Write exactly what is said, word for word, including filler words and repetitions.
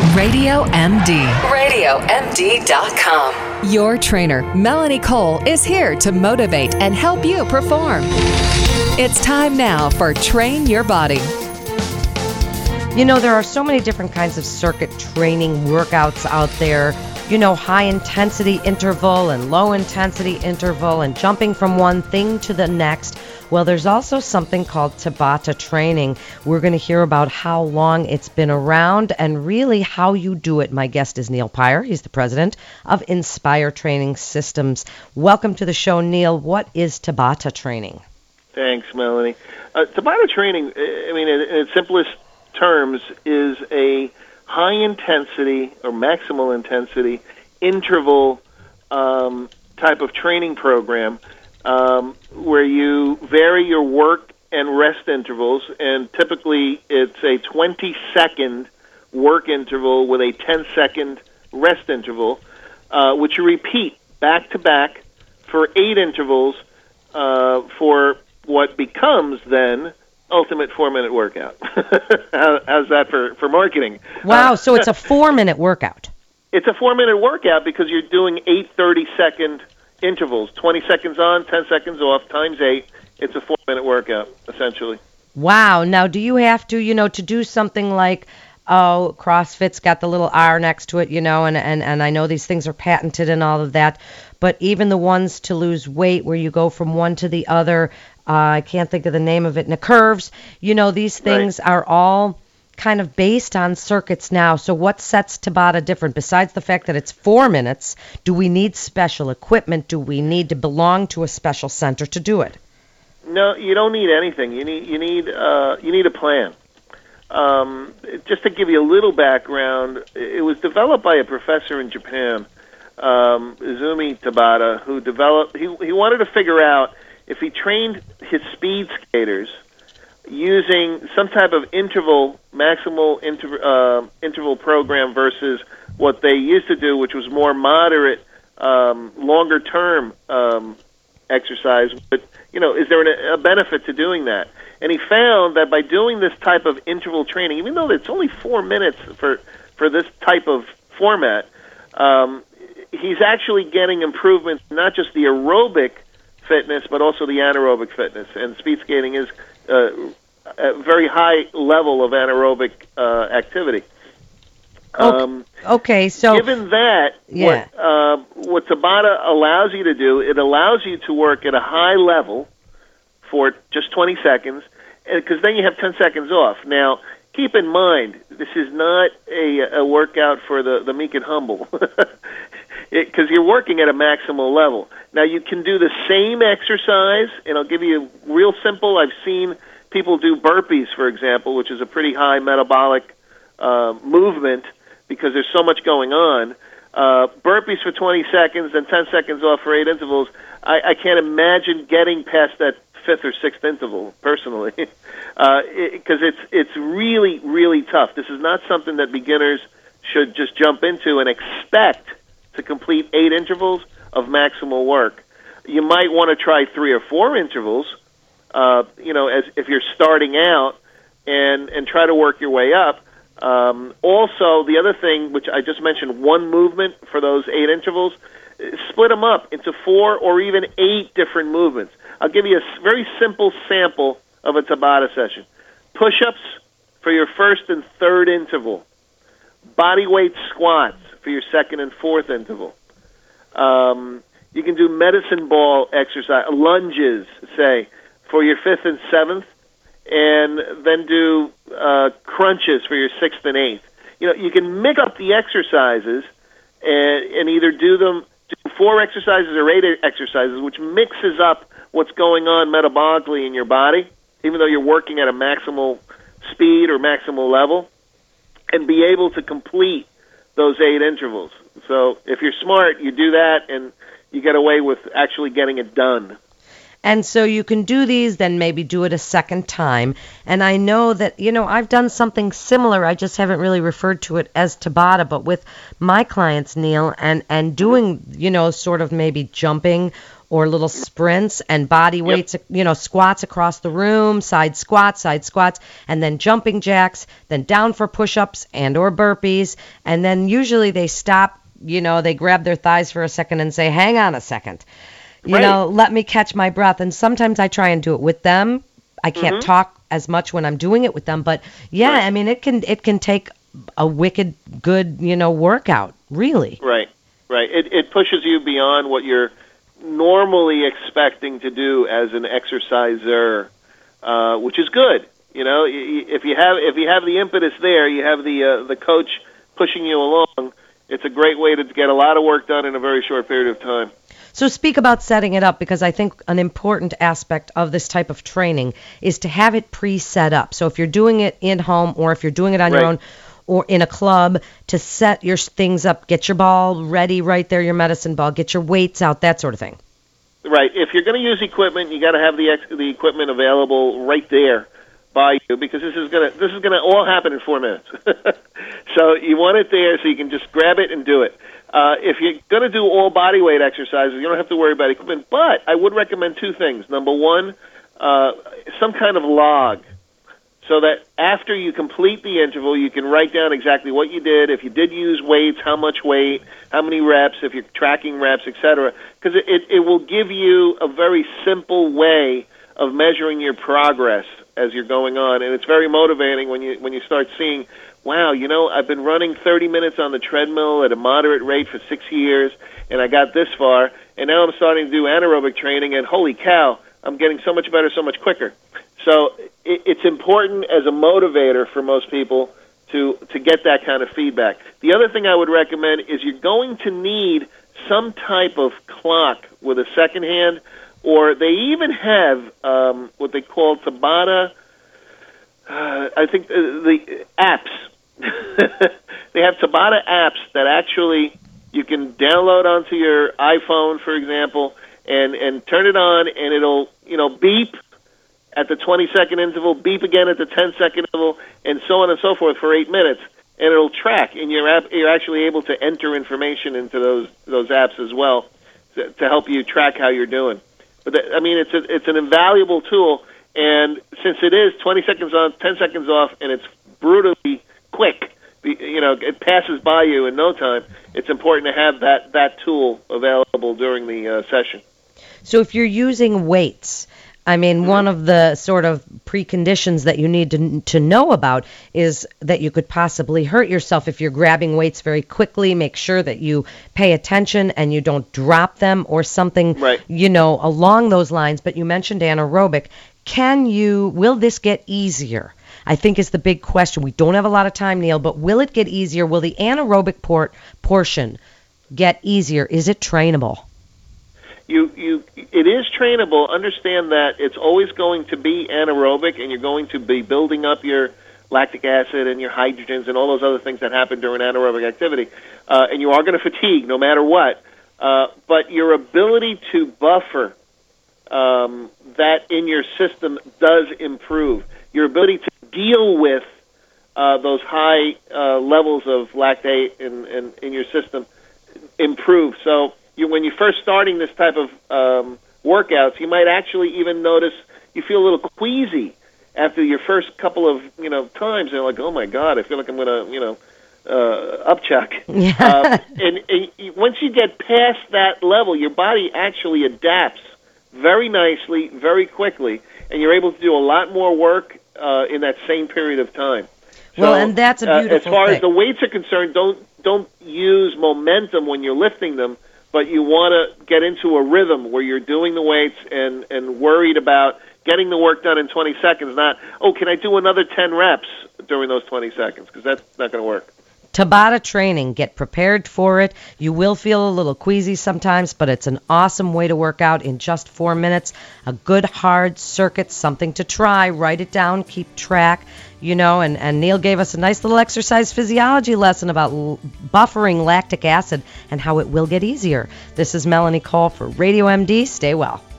Radio M D. radio M D dot com. Your trainer, Melanie Cole, is here to motivate and help you perform. It's time now for Train Your Body. You know, there are so many different kinds of circuit training workouts out there. You know, high intensity interval and low intensity interval and jumping from one thing to the next. Well, there's also something called Tabata training. We're going to hear about how long it's been around and really how you do it. My guest is Neil Peyer. He's the president of Inspire Training Systems. Welcome to the show, Neil. What is Tabata training? Thanks, Melanie. Uh, Tabata training, I mean, in, in its simplest terms, is a high-intensity or maximal intensity interval um, type of training program um, where you vary your work and rest intervals, and typically it's a twenty-second work interval with a ten-second rest interval, uh, which you repeat back-to-back for eight intervals uh, for what becomes then ultimate four-minute workout. How, how's that for, for marketing? Wow, Uh, so it's a four-minute workout. It's a four-minute workout because you're doing eight thirty-second intervals, twenty seconds on, ten seconds off, times eight. It's a four-minute workout, essentially. Wow. Now, do you have to, you know, to do something like, oh, CrossFit's got the little R next to it, you know, and, and, and I know these things are patented and all of that, but even the ones to lose weight where you go from one to the other, Uh, I can't think of the name of it, and the curves, you know, these things Right. are all kind of based on circuits now. So what sets Tabata different? Besides the fact that it's four minutes, do we need special equipment? Do we need to belong to a special center to do it? No, you don't need anything. You need you need uh, you need a plan. Um, just to give you a little background, it was developed by a professor in Japan, um, Izumi Tabata, who developed. He he wanted to figure out if he trained his speed skaters using some type of interval, maximal inter, uh, interval program versus what they used to do, which was more moderate, um, longer-term um, exercise. But, you know, is there an, a benefit to doing that? And he found that by doing this type of interval training, even though it's only four minutes for, for this type of format, um, he's actually getting improvements, not just the aerobic fitness, but also the anaerobic fitness. And speed skating is uh, a very high level of anaerobic uh, activity. Um, Okay, so given that, Yeah. what, uh, what Tabata allows you to do, it allows you to work at a high level for just twenty seconds, because then you have ten seconds off. Now, keep in mind, this is not a, a workout for the, the meek and humble, because you're working at a maximal level. Now, you can do the same exercise, and I'll give you real simple. I've seen people do burpees, for example, which is a pretty high metabolic uh, movement because there's so much going on. Uh, burpees for twenty seconds and ten seconds off for eight intervals. I, I can't imagine getting past that fifth or sixth interval, personally, because uh, it, it's it's really, really tough. This is not something that beginners should just jump into and expect to complete eight intervals of maximal work. You might want to try three or four intervals, uh, you know, as if you're starting out, and, and try to work your way up. Um, also, the other thing, which I just mentioned, one movement for those eight intervals, split them up into four or even eight different movements. I'll give you a very simple sample of a Tabata session. Push-ups for your first and third interval. Body weight squats for your second and fourth interval. Um, you can do medicine ball exercise, lunges, say, for your fifth and seventh, and then do uh, crunches for your sixth and eighth. You know, you can mix up the exercises and, and either do them do four exercises or eight exercises, which mixes up what's going on metabolically in your body, even though you're working at a maximal speed or maximal level, and be able to complete those eight intervals. So if you're smart, you do that, and you get away with actually getting it done. And so you can do these, then maybe do it a second time. And I know that, you know, I've done something similar. I just haven't really referred to it as Tabata, but with my clients, Neil, and, and doing, you know, sort of maybe jumping or little sprints and body weights, yep. you know, squats across the room, side squats, side squats, and then jumping jacks, then down for push-ups and or burpees, and then usually they stop, you know, they grab their thighs for a second and say, hang on a second. You right. know, let me catch my breath. And sometimes I try and do it with them. I can't mm-hmm. talk as much when I'm doing it with them, but yeah, right. I mean, it can it can take a wicked good, you know, workout, really. Right, right. It it pushes you beyond what you're normally expecting to do as an exerciser, uh, which is good. You know, if you have if you have the impetus there, you have the uh, the coach pushing you along. It's a great way to get a lot of work done in a very short period of time. So speak about setting it up, because I think an important aspect of this type of training is to have it pre-set up. So if you're doing it in home or if you're doing it on right. your own or in a club, to set your things up, get your ball ready right there, your medicine ball, get your weights out, that sort of thing. Right. If you're going to use equipment, you got to have the ex- the equipment available right there by you, because this is going to this is going to all happen in four minutes. So you want it there so you can just grab it and do it. Uh, if you're going to do all body weight exercises, you don't have to worry about equipment. But I would recommend two things. Number one, uh, some kind of log, so that after you complete the interval, you can write down exactly what you did. If you did use weights, how much weight, how many reps, if you're tracking reps, et cetera. Because it, it, it will give you a very simple way of measuring your progress as you're going on, and it's very motivating when you when you start seeing, wow, you know, I've been running thirty minutes on the treadmill at a moderate rate for six years, and I got this far, and now I'm starting to do anaerobic training, and holy cow, I'm getting so much better, so much quicker. So it, it's important as a motivator for most people to to get that kind of feedback. The other thing I would recommend is you're going to need some type of clock with a second hand, or they even have um, what they call Tabata, uh, I think uh, the apps. They have Tabata apps that actually you can download onto your iPhone, for example, and, and turn it on, and it'll, you know, beep at the twenty-second interval, beep again at the ten-second interval, and so on and so forth for eight minutes. And it'll track, and you're, app, you're actually able to enter information into those those apps as well to, to help you track how you're doing. But that, I mean, it's a, it's an invaluable tool, and since it is twenty seconds on, ten seconds off, and it's brutally quick, you know, it passes by you in no time, it's important to have that, that tool available during the uh, session. So if you're using weights, I mean, mm-hmm. one of the sort of preconditions that you need to to know about is that you could possibly hurt yourself if you're grabbing weights very quickly. Make sure that you pay attention and you don't drop them or something, right. you know, along those lines. But you mentioned anaerobic. Can you, will this get easier? I think is the big question. We don't have a lot of time, Neil, but will it get easier? Will the anaerobic port portion get easier? Is it trainable? You, you, it is trainable. Understand that it's always going to be anaerobic, and you're going to be building up your lactic acid and your hydrogens and all those other things that happen during anaerobic activity. Uh, and you are going to fatigue no matter what. Uh, but your ability to buffer um, that in your system does improve. Your ability to deal with uh, those high uh, levels of lactate in, in, in your system improves. So you, when you're first starting this type of um, workouts, you might actually even notice you feel a little queasy after your first couple of you know times. And like, oh my God, I feel like I'm going to you know uh, upchuck. Yeah. uh, and, and once you get past that level, your body actually adapts very nicely, very quickly, and you're able to do a lot more work uh, in that same period of time. So, well, and that's a beautiful uh, as far thing. as the weights are concerned, don't don't use momentum when you're lifting them, but you want to get into a rhythm where you're doing the weights and, and worried about getting the work done in twenty seconds, not, oh, can I do another ten reps during those twenty seconds, because that's not going to work. Tabata training. Get prepared for it. You will feel a little queasy sometimes, but it's an awesome way to work out in just four minutes. A good hard circuit, something to try. Write it down. Keep track. You know, and, and Neil gave us a nice little exercise physiology lesson about l- buffering lactic acid and how it will get easier. This is Melanie Cole for Radio M D. Stay well.